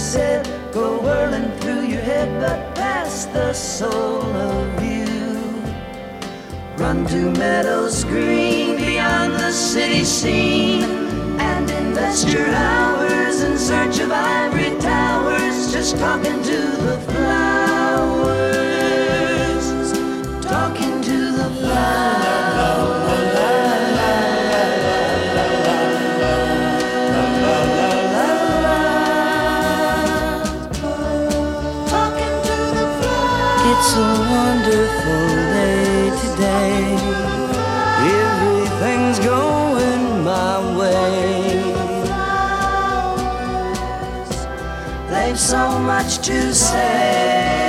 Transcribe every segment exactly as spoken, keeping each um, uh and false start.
said go whirling through your head, but past the soul of you. Run to meadows green beyond the city scene, and invest your hours in search of ivory towers, just talking to the flowers, talking to the flowers. It's a wonderful day today. Everything's going my way. They've so much to say.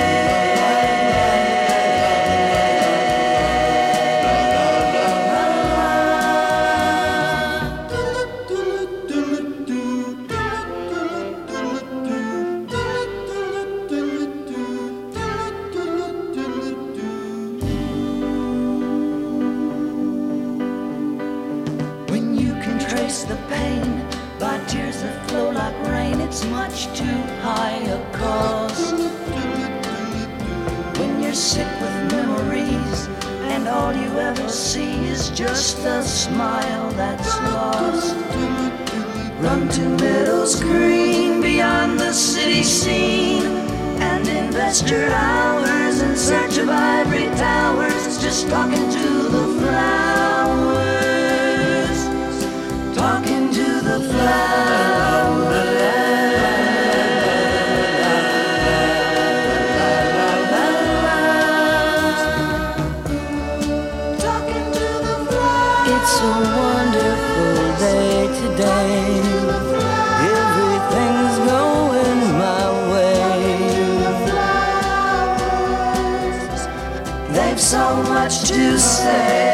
The pain by tears that flow like rain, it's much too high a cost. When you're sick with memories and all you ever see is just a smile that's lost, run to meadows green beyond the city scene, and invest your hours in search of ivory towers, just talking to the flowers, talking to the flowers. Talking to the flowers. It's a wonderful day today. Everything's going my way. They've so much to say.